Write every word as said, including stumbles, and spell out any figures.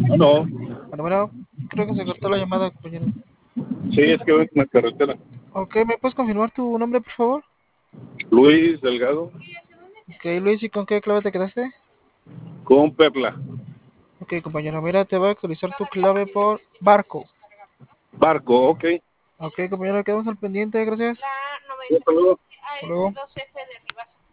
No, Bueno, bueno, creo que se cortó la llamada, compañero. sí, es que voy en la carretera. Ok, ¿me puedes confirmar tu nombre, por favor? Luis Delgado, Ok, Luis, ¿y con qué clave te quedaste? con Perla. Ok, compañero, mira, te voy a actualizar tu clave por barco. Barco, ok. Ok, compañero, quedamos al pendiente, gracias. Un saludo. Hasta luego.